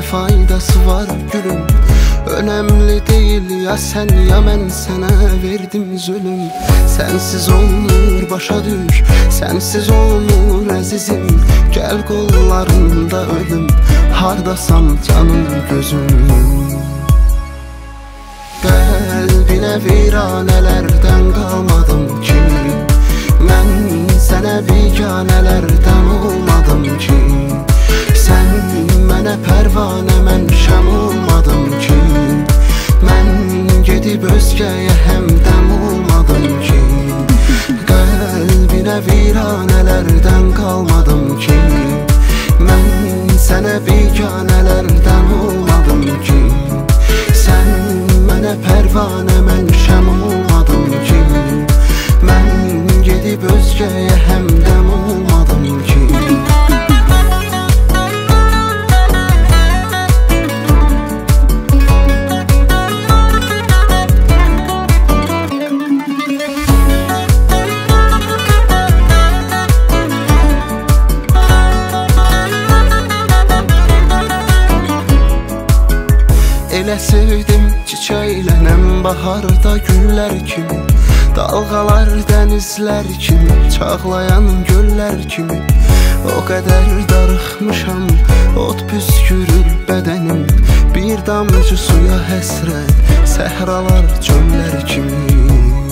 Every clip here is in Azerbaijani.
faydası var gülüm? Önemli değil ya sen ya mən sənə verdim zulüm. Sensiz olmur başa düş, sensiz olmur əzizim. Gəl qollarında ölüm, hardasan canım gözüm. Qəlbinə viranələrdən qalmadım ki, mən sənə biganələrdən olmadım ki. Sən mənə pərvanə, mən şəm olmadım ki. Mən gedib özgəyə həmdəm olmadım ki. Qəlbinə viranələrdən qalmadım ki, mən sənə biganələrdən olmadım ki. Sən mənə pərvanə, mən şəm olmadım ki. Mən gedib özgəyə həmdəm olmadım ki. Elə sevdim çiçəklənəm baharda güllər kimi. Dalğalar dənizlər kimi, çağlayan göllər kimi. O qədər darıxmışam, ot püskürür bədənim. Bir damcı suya həsrət, səhralar çöllər kimi.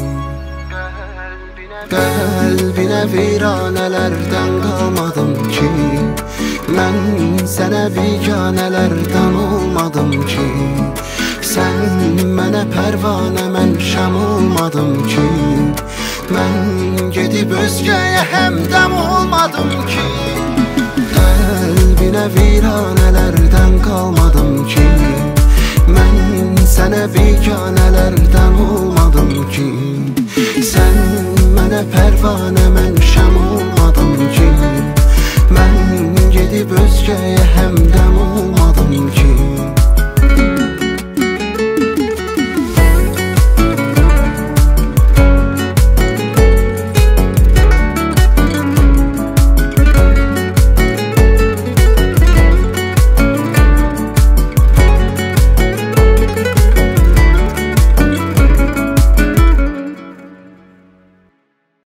Qəlbinə viranələrdən qalmadım ki, mən sənə biganələrdən olmadım ki. Sən mənə pərvanə, mən şəm olmadım ki. Mən gedib özgəyə həmdəm olmadım ki. Qəlbinə viranələrdən qalmadım ki, mən sənə biganələrdən olmadım ki. Sən mənə pərvanə, mən şəm olmadım ki. Mən gedib özgəyə